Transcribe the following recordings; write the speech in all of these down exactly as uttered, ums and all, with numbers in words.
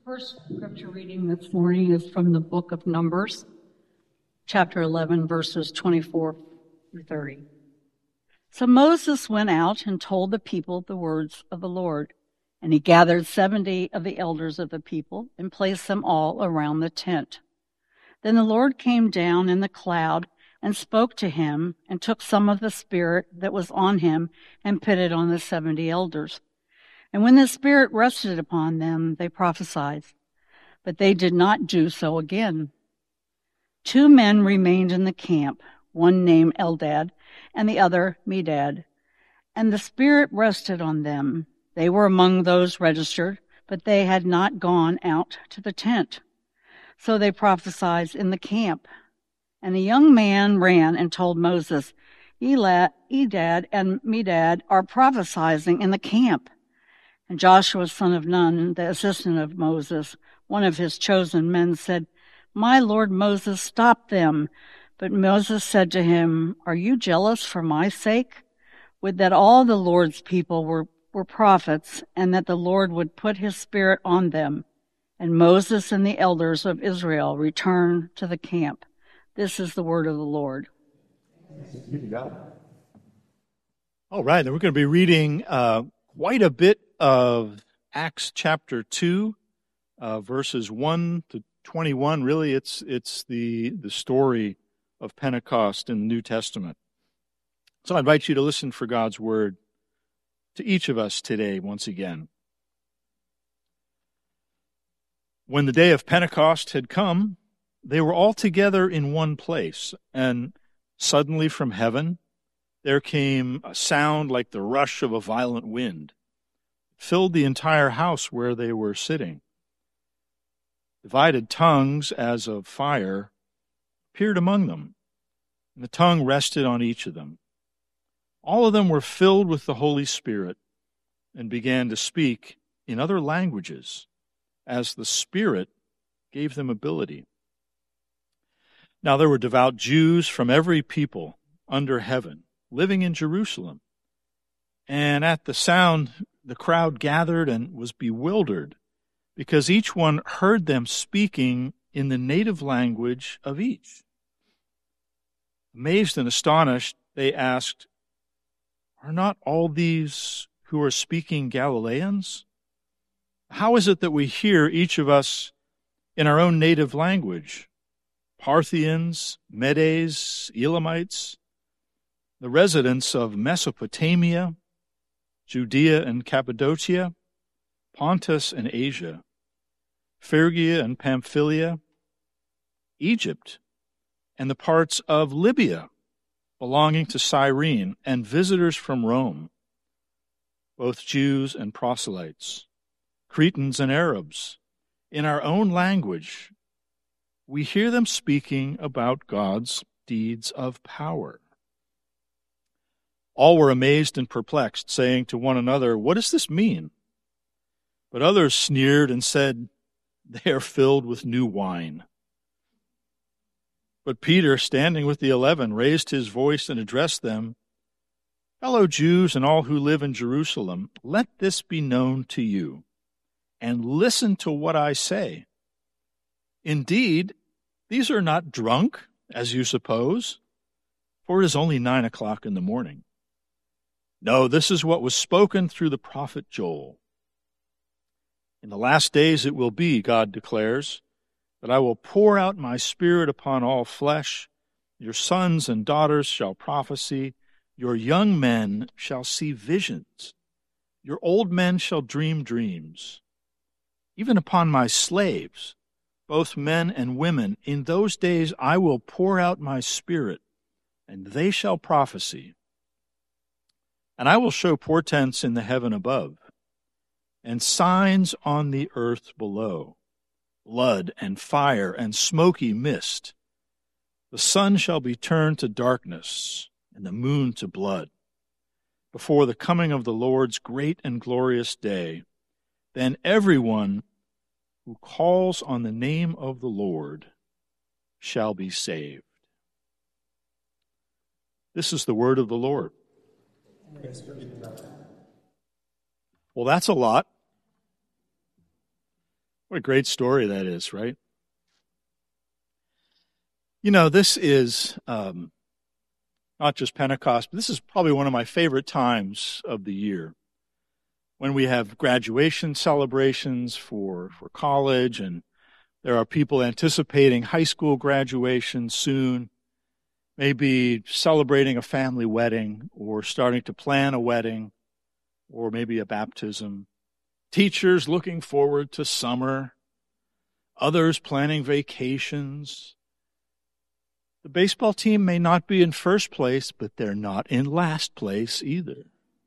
First scripture reading this morning is from the book of Numbers, chapter eleven, verses twenty-four through thirty. So Moses went out and told the people the words of the Lord, and he gathered seventy of the elders of the people and placed them all around the tent. Then the Lord came down in the cloud and spoke to him, and took some of the Spirit that was on him and put it on the seventy elders. And when the Spirit rested upon them, they prophesied, but they did not do so again. Two men remained in the camp, one named Eldad and the other Medad, and the Spirit rested on them. They were among those registered, but they had not gone out to the tent. So they prophesied in the camp. And a young man ran and told Moses, Elad, Edad and Medad are prophesying in the camp. And Joshua, son of Nun, the assistant of Moses, one of his chosen men, said, My lord Moses, stop them. But Moses said to him, Are you jealous for my sake? Would that all the Lord's people were, were prophets, and that the Lord would put his Spirit on them. And Moses and the elders of Israel returned to the camp. This is the word of the Lord. All right, then we're going to be reading uh, quite a bit of Acts chapter two, uh, verses one to twenty-one. Really, it's it's the, the story of Pentecost in the New Testament. So I invite you to listen for God's word to each of us today once again. When the day of Pentecost had come, they were all together in one place, and suddenly from heaven there came a sound like the rush of a violent wind. It filled the entire house where they were sitting. Divided tongues as of fire appeared among them, and the tongue rested on each of them. All of them were filled with the Holy Spirit and began to speak in other languages as the Spirit gave them ability. Now there were devout Jews from every people under heaven living in Jerusalem. And at the sound, the crowd gathered and was bewildered, because each one heard them speaking in the native language of each. Amazed and astonished, they asked, Are not all these who are speaking Galileans? How is it that we hear each of us in our own native language? Parthians, Medes, Elamites, the residents of Mesopotamia, Judea and Cappadocia, Pontus and Asia, Phrygia and Pamphylia, Egypt, and the parts of Libya belonging to Cyrene, and visitors from Rome, both Jews and proselytes, Cretans and Arabs, in our own language, we hear them speaking about God's deeds of power. All were amazed and perplexed, saying to one another, What does this mean? But others sneered and said, They are filled with new wine. But Peter, standing with the eleven, raised his voice and addressed them, Fellow Jews and all who live in Jerusalem, let this be known to you, and listen to what I say. Indeed, these are not drunk, as you suppose, for it is only nine o'clock in the morning. No, this is what was spoken through the prophet Joel. In the last days it will be, God declares, that I will pour out my Spirit upon all flesh. Your sons and daughters shall prophesy. Your young men shall see visions. Your old men shall dream dreams. Even upon my slaves, both men and women, in those days I will pour out my Spirit, and they shall prophesy. And I will show portents in the heaven above, and signs on the earth below, blood and fire and smoky mist. The sun shall be turned to darkness, and the moon to blood, before the coming of the Lord's great and glorious day. Then everyone who calls on the name of the Lord shall be saved. This is the word of the Lord. Well, that's a lot. What a great story that is, right? You know, this is um, not just Pentecost, but this is probably one of my favorite times of the year, when we have graduation celebrations for, for college, and there are people anticipating high school graduation soon, maybe celebrating a family wedding or starting to plan a wedding or maybe a baptism. Teachers looking forward to summer, others planning vacations. The baseball team may not be in first place, but they're not in last place either.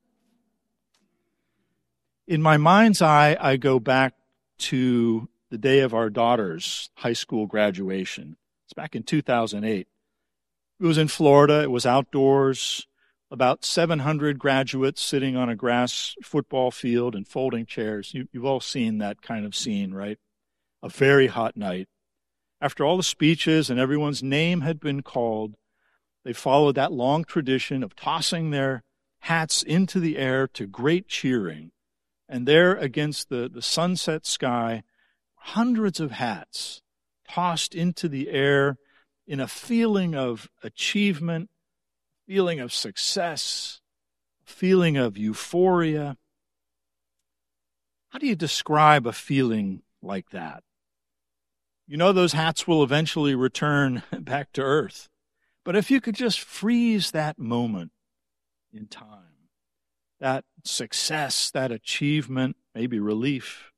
In my mind's eye, I go back to the day of our daughter's high school graduation. It's back in two thousand eight. It was in Florida. It was outdoors. About seven hundred graduates sitting on a grass football field and folding chairs. You, you've all seen that kind of scene, right? A very hot night. After all the speeches and everyone's name had been called, they followed that long tradition of tossing their hats into the air to great cheering. And there against the, the sunset sky, hundreds of hats tossed into the air in a feeling of achievement, feeling of success, feeling of euphoria. How do you describe a feeling like that? You know those hats will eventually return back to earth. But if you could just freeze that moment in time, that success, that achievement, maybe relief.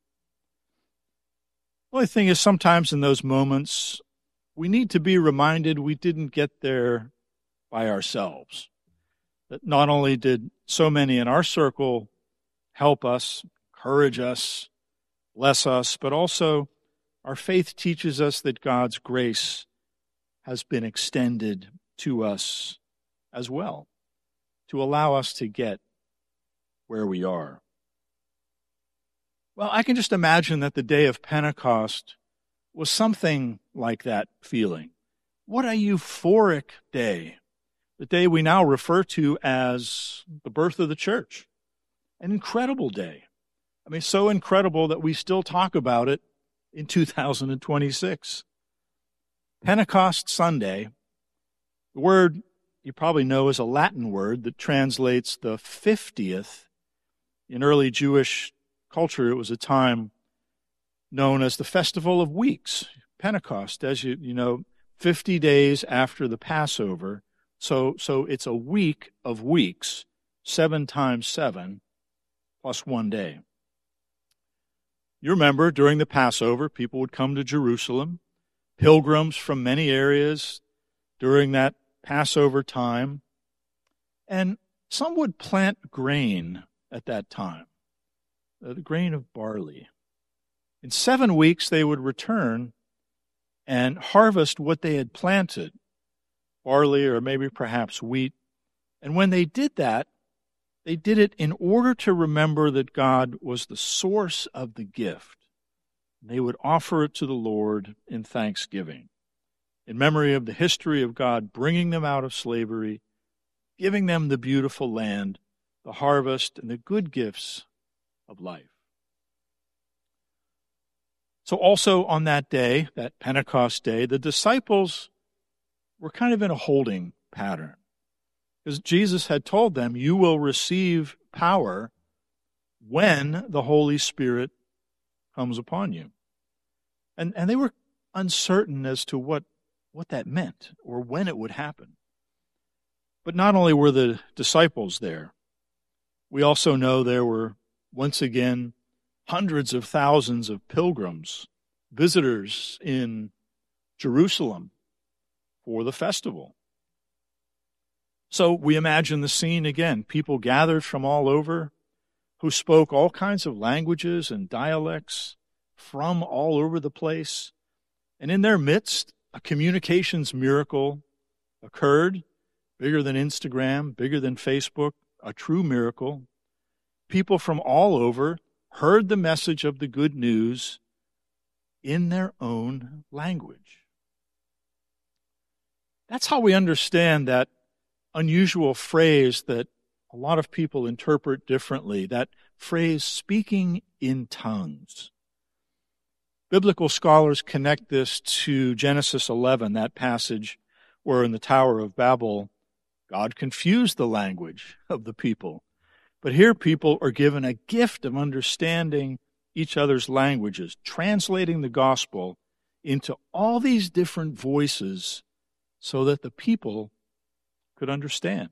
The only thing is, sometimes in those moments, we need to be reminded we didn't get there by ourselves. That not only did so many in our circle help us, encourage us, bless us, but also our faith teaches us that God's grace has been extended to us as well, to allow us to get where we are. Well, I can just imagine that the day of Pentecost was something like that feeling. What a euphoric day. The day we now refer to as the birth of the church. An incredible day. I mean, so incredible that we still talk about it in two thousand twenty-six. Pentecost Sunday, the word you probably know is a Latin word that translates the fiftieth. In early Jewish culture, it was a time known as the Festival of Weeks. Pentecost, as you, you know, fifty days after the Passover. So, so it's a week of weeks, seven times seven, plus one day. You remember, during the Passover, people would come to Jerusalem, pilgrims from many areas during that Passover time, and some would plant grain at that time, the grain of barley. In seven weeks, they would return and harvest what they had planted, barley or maybe perhaps wheat. And when they did that, they did it in order to remember that God was the source of the gift. They would offer it to the Lord in thanksgiving, in memory of the history of God bringing them out of slavery, giving them the beautiful land, the harvest, and the good gifts of life. So also on that day, that Pentecost day, the disciples were kind of in a holding pattern. Because Jesus had told them, you will receive power when the Holy Spirit comes upon you. And, and they were uncertain as to what, what that meant or when it would happen. But not only were the disciples there, we also know there were, once again, hundreds of thousands of pilgrims, visitors in Jerusalem for the festival. So we imagine the scene again, people gathered from all over who spoke all kinds of languages and dialects from all over the place. And in their midst, a communications miracle occurred, bigger than Instagram, bigger than Facebook, a true miracle. People from all over heard the message of the good news in their own language. That's how we understand that unusual phrase that a lot of people interpret differently, that phrase, speaking in tongues. Biblical scholars connect this to Genesis eleven, that passage where in the Tower of Babel, God confused the language of the people. But here people are given a gift of understanding each other's languages, translating the gospel into all these different voices so that the people could understand.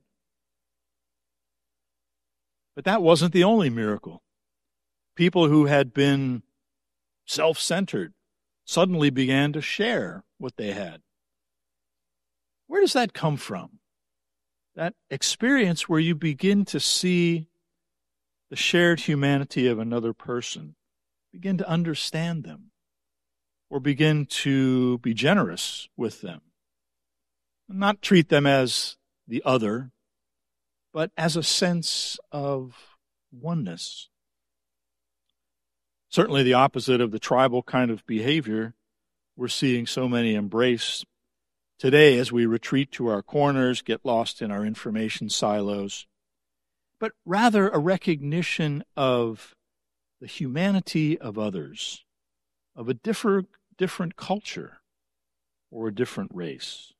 But that wasn't the only miracle. People who had been self-centered suddenly began to share what they had. Where does that come from? That experience where you begin to see the shared humanity of another person, begin to understand them, or begin to be generous with them. Not treat them as the other, but as a sense of oneness. Certainly the opposite of the tribal kind of behavior we're seeing so many embrace today as we retreat to our corners, get lost in our information silos, but rather a recognition of the humanity of others, of a different, different culture or a different race.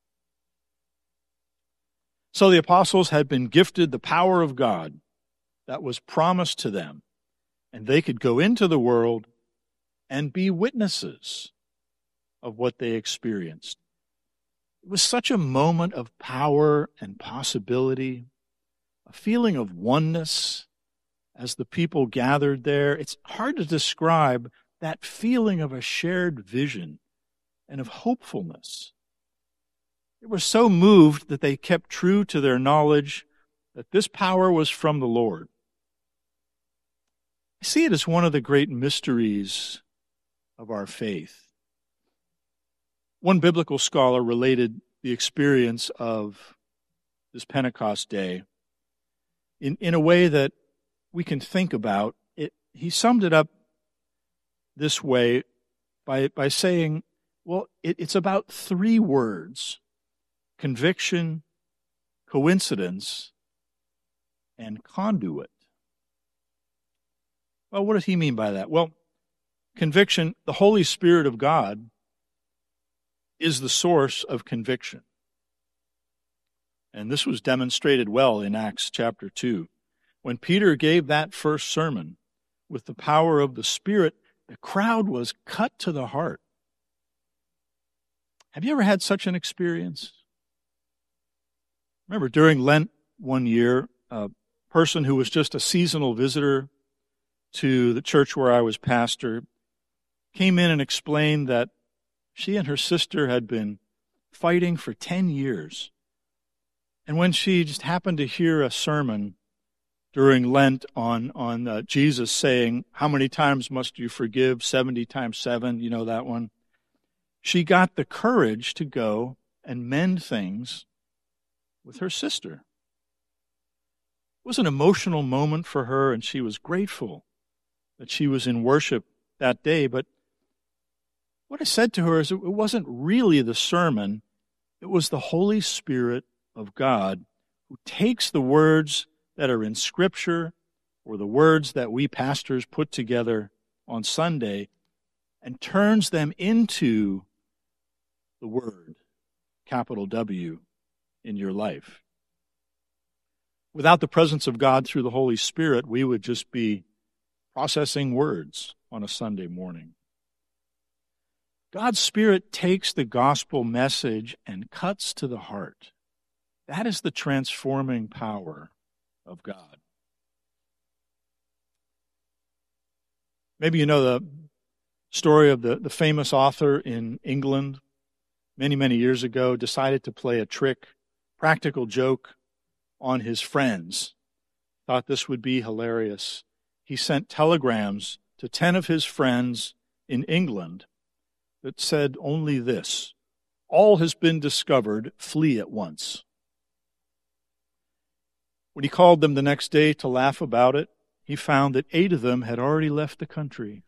So the apostles had been gifted the power of God that was promised to them, and they could go into the world and be witnesses of what they experienced. It was such a moment of power and possibility, a feeling of oneness as the people gathered there. It's hard to describe that feeling of a shared vision and of hopefulness. They were so moved that they kept true to their knowledge that this power was from the Lord. I see it as one of the great mysteries of our faith. One biblical scholar related the experience of this Pentecost day in, in a way that we can think about. It, he summed it up this way by, by saying, well, it, it's about three words: conviction, coincidence, and conduit. Well, what does he mean by that? Well, conviction, the Holy Spirit of God is the source of conviction. And this was demonstrated well in Acts chapter two. When Peter gave that first sermon with the power of the Spirit, the crowd was cut to the heart. Have you ever had such an experience? Remember, during Lent one year, a person who was just a seasonal visitor to the church where I was pastor came in and explained that she and her sister had been fighting for ten years. And when she just happened to hear a sermon during Lent on, on uh, Jesus saying, how many times must you forgive? seventy times seven, you know that one. She got the courage to go and mend things with her sister. It was an emotional moment for her, and she was grateful that she was in worship that day. But what I said to her is it wasn't really the sermon. It was the Holy Spirit of God who takes the words that are in Scripture or the words that we pastors put together on Sunday and turns them into the Word, capital W, in your life. Without the presence of God through the Holy Spirit, we would just be processing words on a Sunday morning. God's Spirit takes the gospel message and cuts to the heart. That is the transforming power of God. Maybe you know the story of the, the famous author in England many, many years ago decided to play a trick, practical joke on his friends. Thought this would be hilarious. He sent telegrams to ten of his friends in England that said only this: all has been discovered, flee at once. When he called them the next day to laugh about it, he found that eight of them had already left the country.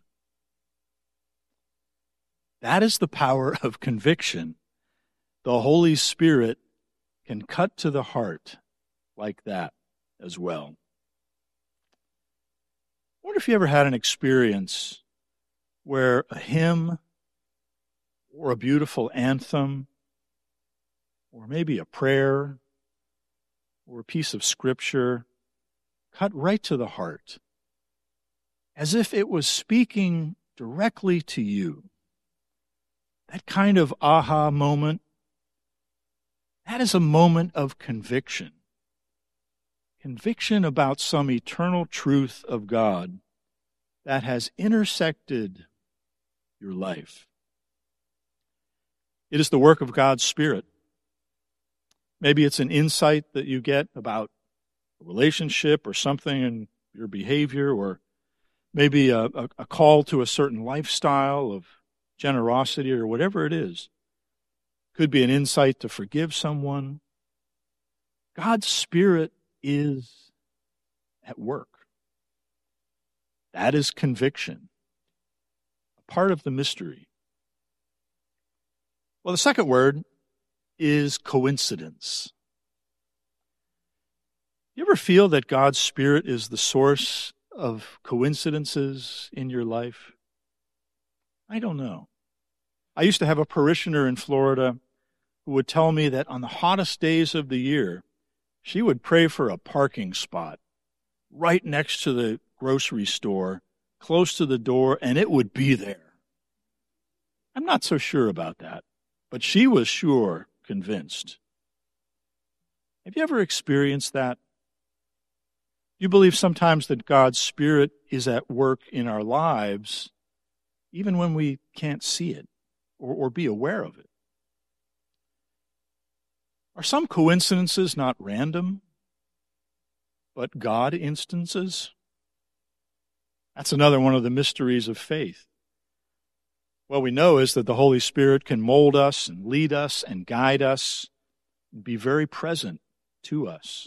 That is the power of conviction. The Holy Spirit can cut to the heart like that as well. I wonder if you ever had an experience where a hymn or a beautiful anthem or maybe a prayer or a piece of scripture cut right to the heart, as if it was speaking directly to you. That kind of aha moment, that is a moment of conviction. Conviction about some eternal truth of God that has intersected your life. It is the work of God's Spirit. Maybe it's an insight that you get about a relationship or something in your behavior, or maybe a, a, a call to a certain lifestyle of generosity or whatever it is. Could be an insight to forgive someone. God's Spirit is at work. That is conviction, a part of the mystery. Well, the second word is coincidence. You ever feel that God's Spirit is the source of coincidences in your life? I don't know. I used to have a parishioner in Florida who would tell me that on the hottest days of the year, she would pray for a parking spot right next to the grocery store, close to the door, and it would be there. I'm not so sure about that, but she was sure, convinced. Have you ever experienced that? You believe sometimes that God's Spirit is at work in our lives, even when we can't see it or, or be aware of it. Are some coincidences not random, but God instances? That's another one of the mysteries of faith. What we know is that the Holy Spirit can mold us and lead us and guide us and be very present to us.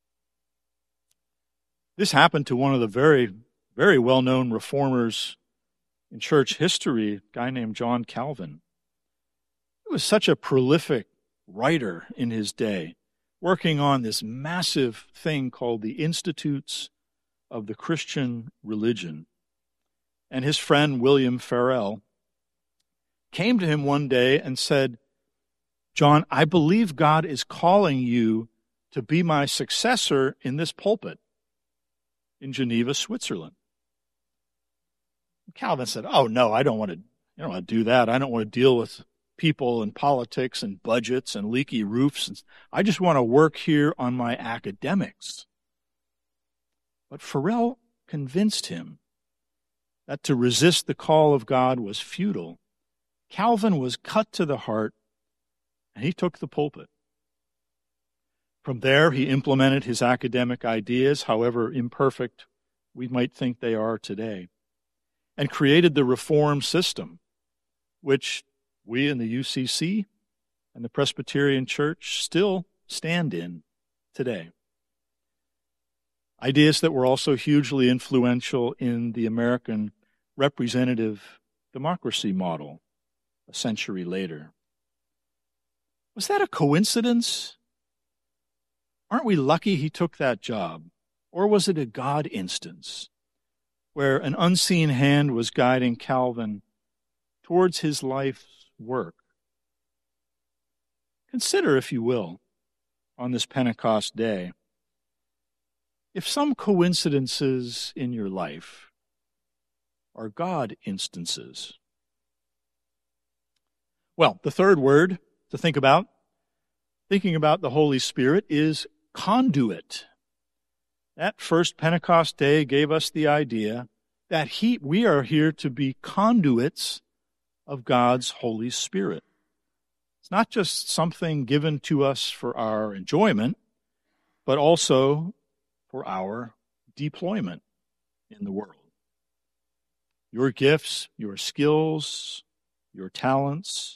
This happened to one of the very, very well-known reformers in church history, a guy named John Calvin. He was such a prolific writer in his day, working on this massive thing called the Institutes of the Christian Religion. And his friend, William Farel, came to him one day and said, "John, I believe God is calling you to be my successor in this pulpit in Geneva, Switzerland." Calvin said, "Oh, no, I don't want to, I don't want to do that. I don't want to deal with people and politics and budgets and leaky roofs. I just want to work here on my academics." But Farel convinced him that to resist the call of God was futile. Calvin was cut to the heart, and he took the pulpit. From there, he implemented his academic ideas, however imperfect we might think they are today, and created the Reformed system, which we in the U C C and the Presbyterian Church still stand in today. Ideas that were also hugely influential in the American representative democracy model a century later. Was that a coincidence? Aren't we lucky he took that job? Or was it a God instance where an unseen hand was guiding Calvin towards his life's work? Consider, if you will, on this Pentecost day, if some coincidences in your life are God instances. Well, the third word to think about, thinking about the Holy Spirit, is conduit. That first Pentecost day gave us the idea that he, we are here to be conduits of God's Holy Spirit. It's not just something given to us for our enjoyment, but also for our deployment in the world. Your gifts, your skills, your talents,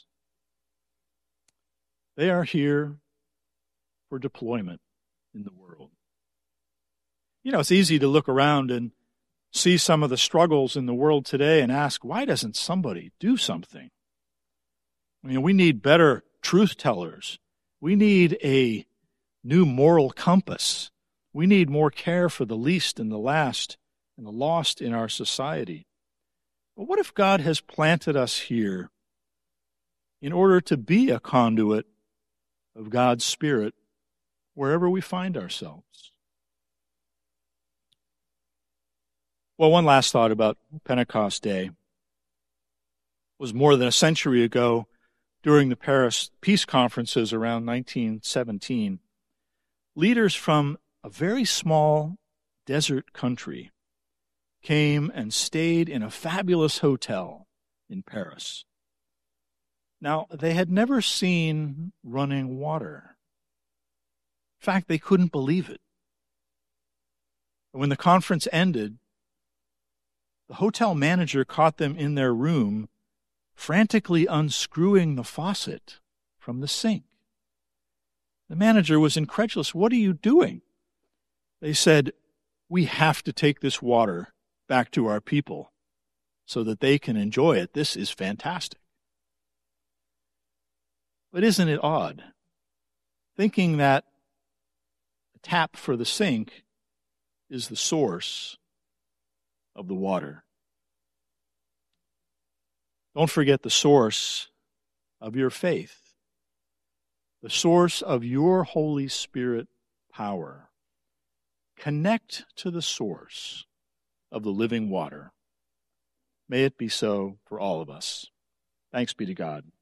they are here for deployment in the world. You know, it's easy to look around and see some of the struggles in the world today and ask, why doesn't somebody do something? I mean, we need better truth tellers. We need a new moral compass. We need more care for the least and the last and the lost in our society. But what if God has planted us here in order to be a conduit of God's Spirit wherever we find ourselves? Well, one last thought about Pentecost Day. It was more than a century ago, during the Paris peace conferences around nineteen seventeen. Leaders from a very small desert country came and stayed in a fabulous hotel in Paris. Now, they had never seen running water. In fact, they couldn't believe it. When the conference ended, the hotel manager caught them in their room frantically unscrewing the faucet from the sink. The manager was incredulous. "What are you doing?" They said, "We have to take this water back to our people so that they can enjoy it. This is fantastic." But isn't it odd, thinking that the tap for the sink is the source of the water? Don't forget the source of your faith, the source of your Holy Spirit power. Connect to the source of the living water. May it be so for all of us. Thanks be to God.